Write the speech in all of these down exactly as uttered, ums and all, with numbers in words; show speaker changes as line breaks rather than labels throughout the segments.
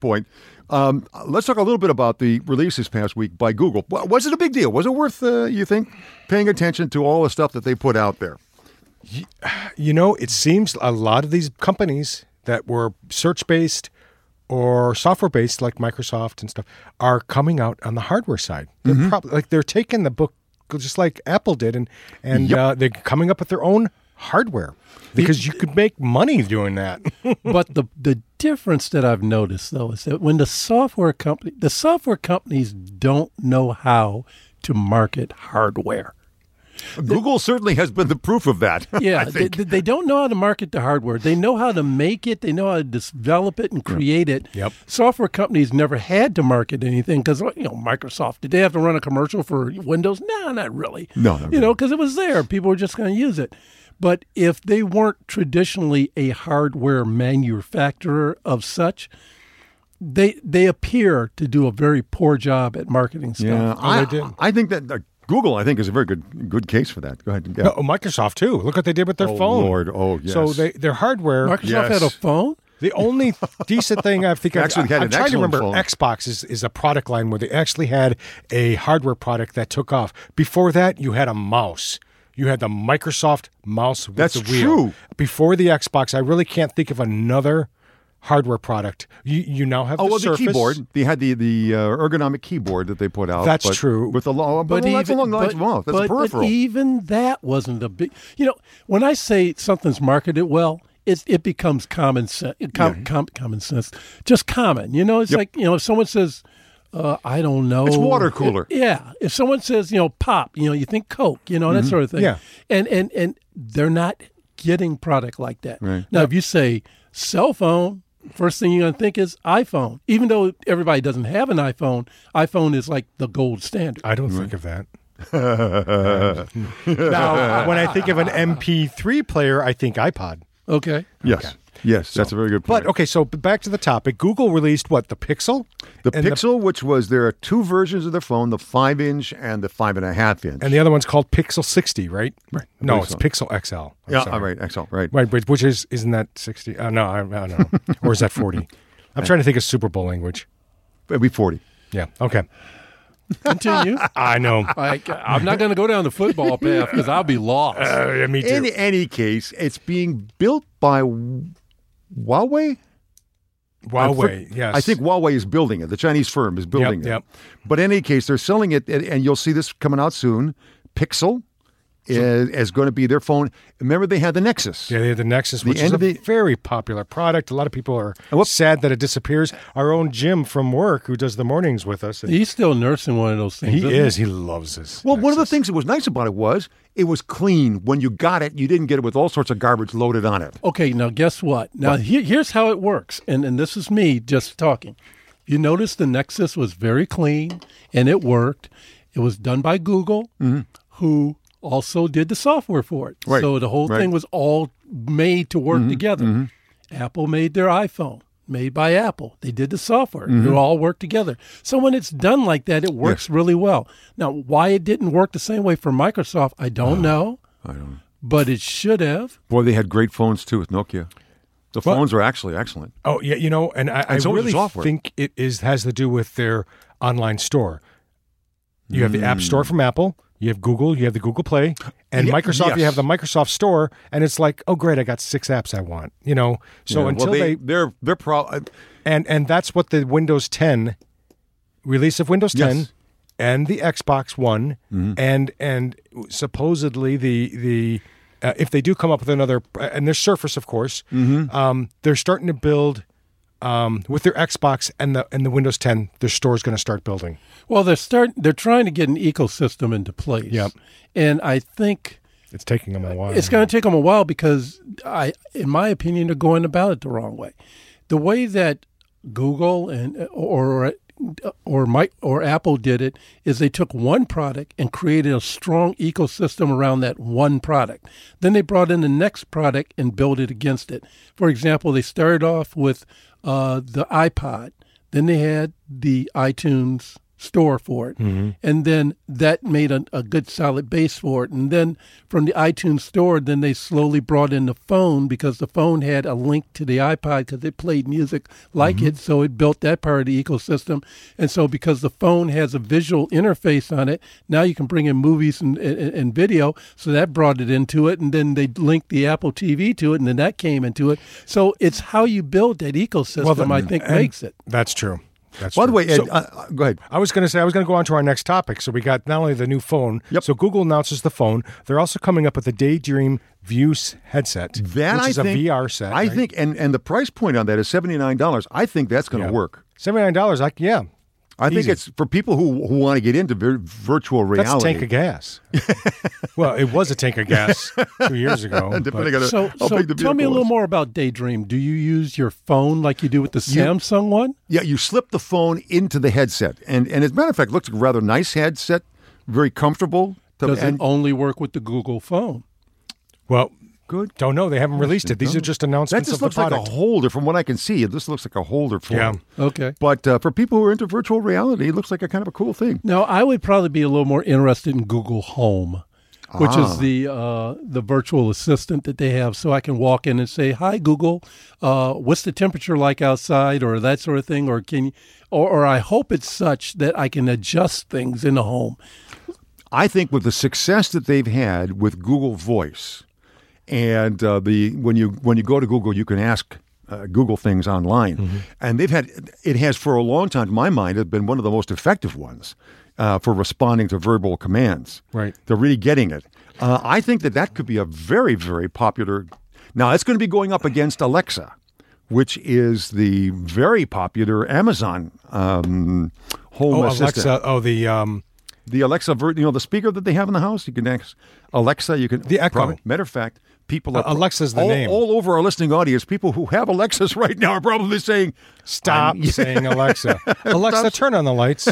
point. Um, let's talk a little bit about the release this past week by Google. Was it a big deal? Was it worth, uh, you think, paying attention to all the stuff that they put out there?
You know, it seems a lot of these companies that were search-based or software-based, like Microsoft and stuff, are coming out on the hardware side. They're
Mm-hmm.
prob- like they're taking the book just like Apple did, and and
Yep.
uh, they're coming up with their own hardware because you could make money doing that.
But the the difference that I've noticed, though, is that when the software company, the software companies don't know how to market hardware.
Google certainly has been the proof of that.
Yeah,
I
they,
think.
they they don't know how to market the hardware. They know how to make it. They know how to develop it and create it.
Yep.
Software companies never had to market anything because, you know, Microsoft, did they have to run a commercial for Windows? No, not really.
No, not
You
really.
know, because it was there. People were just going to use it. But if they weren't traditionally a hardware manufacturer of such, they they appear to do a very poor job at marketing stuff.
Yeah,
Oh, they
I,
did.
I think that uh, Google, I think, is a very good good case for that. Go ahead. Yeah.
No, Microsoft too. Look what they did with their
Oh,
phone.
Lord. Oh, yes.
So they their hardware.
Microsoft
Yes.
had a phone?
The only decent thing I think
Actually
I've,
had
I'm
an
trying to
excellent
remember.
phone.
Xbox is, is a product line where they actually had a hardware product that took off. Before that, you had a mouse. You had the Microsoft mouse with
That's
the wheel.
true.
Before the Xbox, I really can't think of another hardware product. You you now have
Oh,
the
well,
Surface.
the keyboard. They had the, the uh, ergonomic keyboard that they put out.
That's
but
true.
With the long, but, well, that's along the lines of mouse. That's
but,
a peripheral.
But even that wasn't a big. You know, when I say something's marketed well, it it becomes common sense. Com,
Yeah.
com, common sense, just common. You know, it's
Yep.
like, you know, if someone says, uh, "I don't know,"
It's water cooler.
It- yeah. If someone says, you know, pop, you know, you think Coke, you know, that sort of thing.
Yeah.
And and and they're not getting product like that.
Right.
Now, if you say cell phone. First thing you're going to think is iPhone. Even though everybody doesn't have an iPhone, iPhone is like the gold standard.
I don't think of that. Now, when I think of an M P three player, I think iPod.
Okay.
yes. Yes, that's a very good point.
But okay, so back to the topic. Google released what? The Pixel?
the
and
Pixel, which was, there are two versions of their phone, the five inch and the five and a half inch.
And the other one's called Pixel sixty, right?
Right. I
No,
believe
it's
so.
Pixel X L. I'm
yeah,
sorry.
all right, excellent, right.
Right, but which is, isn't that sixty? Uh, no, I, I don't know. Or is that forty? I'm trying to think of Super Bowl language.
It'd be forty.
Yeah, okay.
Continue.
I know.
I, I'm not going to go down the football path because I'll be lost.
Uh, me too.
In any case, it's being built by Huawei? I'm for-
Huawei, yes.
I think Huawei is building it. The Chinese firm is building
Yep,
it.
yep.
But in any case, they're selling it, and, and you'll see this coming out soon. Pixel is, is going to be their phone. Remember, they had the Nexus.
Yeah, they had the Nexus,
The
which is
end
a
of the-
very popular product. A lot of people are
And what-
sad that it disappears. Our own Jim from work, who does the mornings with us, and
He's still nursing one of those things.
he
isn't
is. He loves this.
Well, one of the
Nexus.
things that was nice about it was it was clean. When you got it, you didn't get it with all sorts of garbage loaded on it.
Okay, now guess what? Now here, here's how it works, and and this is me just talking. You notice the Nexus was very clean and it worked. It was done by Google, who also did the software for it.
Right,
So the whole
right.
thing was all made to work together. Apple made their iPhone, made by Apple. They did the software. It all worked together. So when it's done like that, it works really well. Now, why it didn't work the same way for Microsoft, I don't know.
I don't know.
But it should have.
Boy, they had great phones too with Nokia. The
Well-
phones are actually excellent.
Oh yeah, you know, and I, I
And so is the
really
software.
think it is has to do with their online store. You have the App Store from Apple. You have Google. You have the Google Play, and
Yeah,
Microsoft.
yes.
You have the Microsoft Store, and it's like, oh great, I got six apps I want. You know, so
Yeah,
until
well,
they,
they, they're they're pro.
and and that's what the Windows ten release of Windows ten
Yes.
and the Xbox One,
Mm-hmm.
and and supposedly the the uh, if they do come up with another, and there's Surface, of course,
Mm-hmm.
um, they're starting to build. Um, with their Xbox and the and the Windows ten, their store is going to start building.
Well, they're start. They're trying to get an ecosystem into place.
Yep.
And I think
It's taking them a while.
it's going to take them a while because I, in my opinion, they're going about it the wrong way. The way that Google and or or Mike or Apple did it is they took one product and created a strong ecosystem around that one product. Then they brought in the next product and built it against it. For example, they started off with uh, the iPod. Then they had the iTunes store for it.
Mm-hmm.
And then that made a, a good solid base for it. And then from the iTunes store, then they slowly brought in the phone because the phone had a link to the iPod because it played music like
Mm-hmm.
it. So it built that part of the ecosystem. And so because the phone has a visual interface on it, now you can bring in movies and, and, and video. So that brought it into it. And then they linked the Apple T V to it, and then that came into it. So it's how you build that ecosystem,
Well, then-
I think,
and
makes it.
That's true. That's
By the
true.
way, Ed,
So-
uh, uh, go ahead.
I was going to say, I was going to go on to our next topic. So we got not only the new phone.
Yep.
So Google announces the phone. They're also coming up with the Daydream View s- headset,
That
which
I
is
think,
a V R set.
I
right?
think, and, and the price point on that is seventy-nine dollars. I think that's going to
Yeah.
work.
seventy-nine dollars. Like, yeah.
I think
Easy.
it's for people who, who want to get into vir- virtual reality.
That's a tank of gas. Well, it was a tank of gas two years ago.
Depending
but-
on
So,
how
so
big the
tell me a
vehicle
little
is.
more about Daydream. Do you use your phone like you do with the
You-
Samsung one?
Yeah, you slip the phone into the headset, and and as a matter of fact, it looks like a rather nice headset, very comfortable. To,
Does
and
it only work with the Google phone?
well,
good.
don't know. They haven't released it. These are just
That
announcements
just
of the
looks like
product.
a holder, from what I can see. This looks like a holder phone.
Yeah.
Okay.
But uh, for people who are into virtual reality, it looks like a kind of a cool thing.
Now, I would probably be a little more interested in Google Home, which
Ah.
is the uh, the virtual assistant that they have. So I can walk in and say, "Hi, Google, uh, what's the temperature like outside?" or that sort of thing. Or can you, or, or I hope it's such that I can adjust things in the home.
I think with the success that they've had with Google Voice, and uh, the when you when you go to Google, you can ask uh, Google things online,
Mm-hmm.
and they've had it has for a long time, to my mind, have been one of the most effective ones uh, for responding to verbal commands.
Right.
They're really getting it. Uh, I think that that could be a very very popular. Now it's going to be going up against Alexa, which is the very popular Amazon um, home
Oh,
assistant.
Alexa. Oh, the um,
The Alexa, ver- you know, the speaker that they have in the house. You can ask Alexa. You can
The Echo.
Probably, matter of fact, people are
Uh, Alexa's the
all,
name.
all over our listening audience. People who have Alexas right now are probably saying,
stop
I'm-
saying Alexa. Alexa, turn on the lights.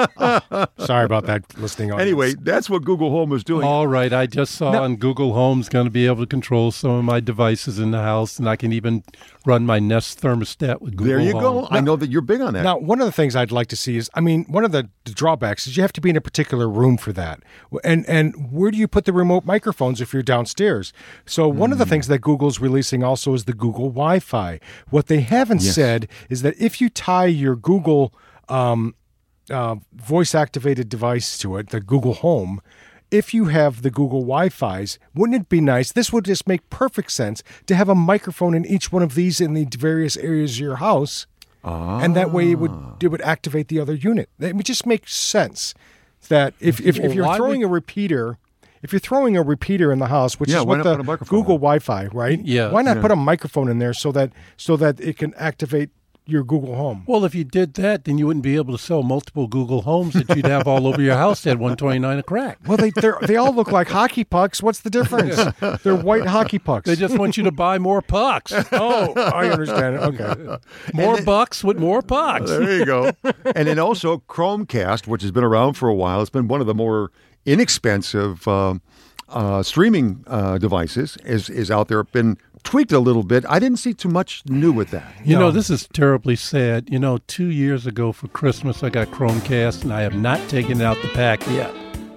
Oh, sorry about that, listening audience.
Anyway, that's what Google Home is doing.
All right, I just saw
No.
on Google Home's going to be able to control some of my devices in the house, and I can even run my Nest thermostat with Google
there you
Home.
go. I know that you're big on that.
Now, one of the things I'd like to see is, I mean, one of the drawbacks is you have to be in a particular room for that. And and where do you put the remote microphones if you're downstairs? So one of the things that Google's releasing also is the Google Wi-Fi. What they haven't
Yes.
said is that if you tie your Google um, uh, voice-activated device to it, the Google Home, if you have the Google Wi-Fi's, wouldn't it be nice? This would just make perfect sense to have a microphone in each one of these in the various areas of your house. And that way it would it would activate the other unit. It would just make sense that if if, if
Well,
you're
why
throwing
would-
a repeater, if you're throwing a repeater in the house, which
Yeah,
is
why
what
not
the
put a microphone
Google
on?
Wi-Fi, right?
Yeah.
Why not
Yeah.
put a microphone in there so that so that it can activate your Google Home?
Well, if you did that, then you wouldn't be able to sell multiple Google Homes that you'd have all over your house at one twenty-nine a crack.
Well, they they're- they all look like hockey pucks. What's the difference? They're white hockey pucks.
They just want you to buy more pucks.
oh, I understand. Okay.
More bucks with more pucks.
There you go. And then also Chromecast, which has been around for a while. It's been one of the more inexpensive uh, uh, streaming uh, devices. Is is out there. Been tweaked a little bit. I didn't see too much new with that.
You
No.
know, this is terribly sad. You know, two years ago for Christmas, I got Chromecast, and I have not taken it out the pack yet.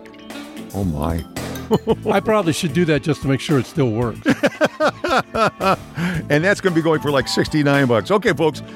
Oh my.
I probably should do that just to make sure it still works.
And that's going to be going for like sixty-nine bucks. Okay, folks,